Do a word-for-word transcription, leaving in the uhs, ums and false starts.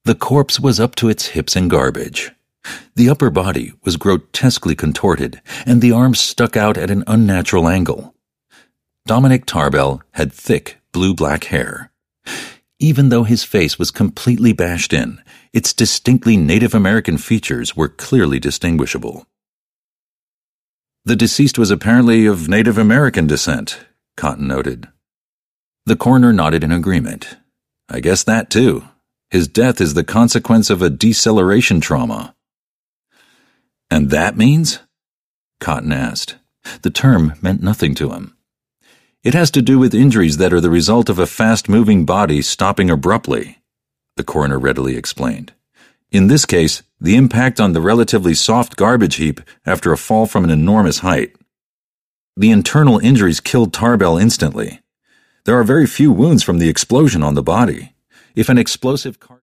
The corpse was up to its hips in garbage. The upper body was grotesquely contorted, and the arms stuck out at an unnatural angle. Dominic Tarbell had thick, blue-black hair. Even though his face was completely bashed in, its distinctly Native American features were clearly distinguishable. The deceased was apparently of Native American descent, Cotton noted. The coroner nodded in agreement. I guess that, too. His death is the consequence of a deceleration trauma. And that means? Cotton asked. The term meant nothing to him. It has to do with injuries that are the result of a fast-moving body stopping abruptly, the coroner readily explained. In this case, the impact on the relatively soft garbage heap after a fall from an enormous height. The internal injuries killed Tarbell instantly. There are very few wounds from the explosion on the body. If an explosive car